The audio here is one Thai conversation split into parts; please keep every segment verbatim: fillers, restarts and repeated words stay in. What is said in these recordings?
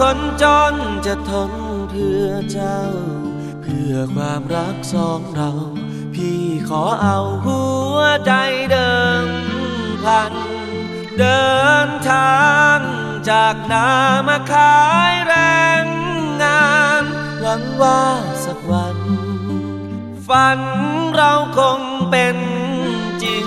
คนจนจะทนเพื่อเจ้าเพื่อความรักสองเราพี่ขอเอาหัวใจเดิมพันเดินทางจากนามาขายแรงงานหวังว่าสักวันฝันเราคงเป็นจริง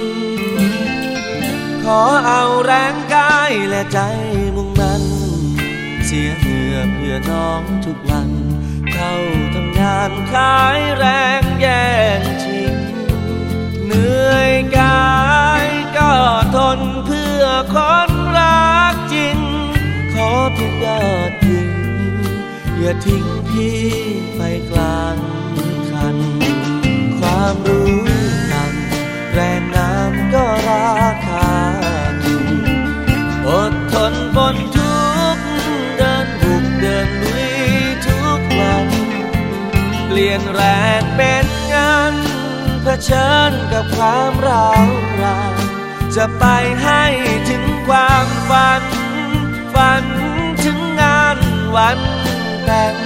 ขอเอาแรงกายและใจมุ่งมั่นเสียเหงื่อเพื่อน้องทุกวันเข้าทำงานขายแรงแย่งชิงเหนื่อยกายก็ทนเพื่อคนรักจริงขอเพียงยอดยิงอย่าทิ้งพี่ไปกลางคันความรู้กันแรงงานก็ราคาถูกอดทนบนทุกเดินบุกเดินลุยทุกวันเปลี่ยนแรงเป็นงานเผชิญกับความร้าวรานจะไปให้ถึงความฝันฝันถึงงานวันแต่ง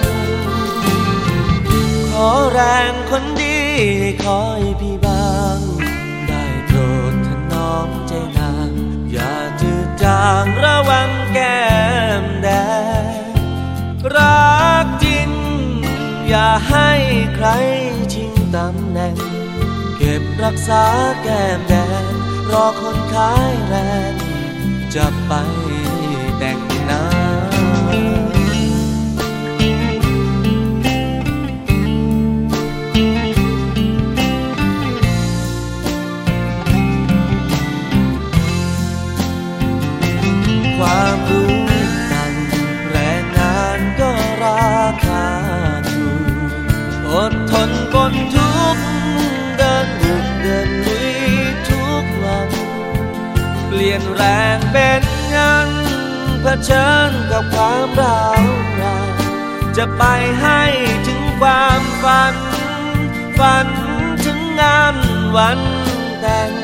ขอแรงคนดีคอยพี่บ้างได้โปรดถนอมใจนางอย่าจืดจางระวังแก้มแดงรักจริงอย่าให้ใครชิงตำแหน่งเก็บรักษาแก้มแดงรอคนขายแรงจะไปแต่งงานความรู้กันแรงงานก็ราคาถูกอดทนบนทุกเดินบุกเดินลุยทุกวันเปลี่ยนแรงเป็นเงินเผชิญกับความร้าวรานจะไปให้ถึงความฝันฝันถึงงานวันแต่ง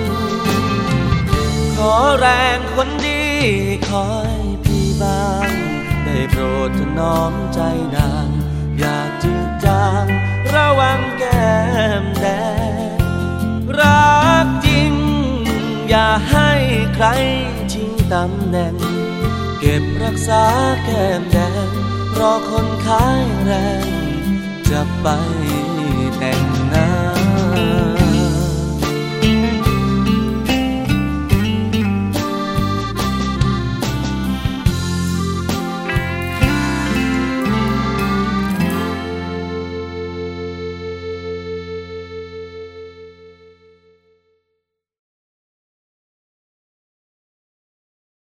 ขอแรงคนดีคอยพี่บ้างได้โปรดถนอมใจนางอย่าจืดจางระวังแก้มแดงรักจริงอย่าให้ใครชิงตำแหน่งเก็บรักษาแก้มแดงรอคนขายแรงจะไปแต่ง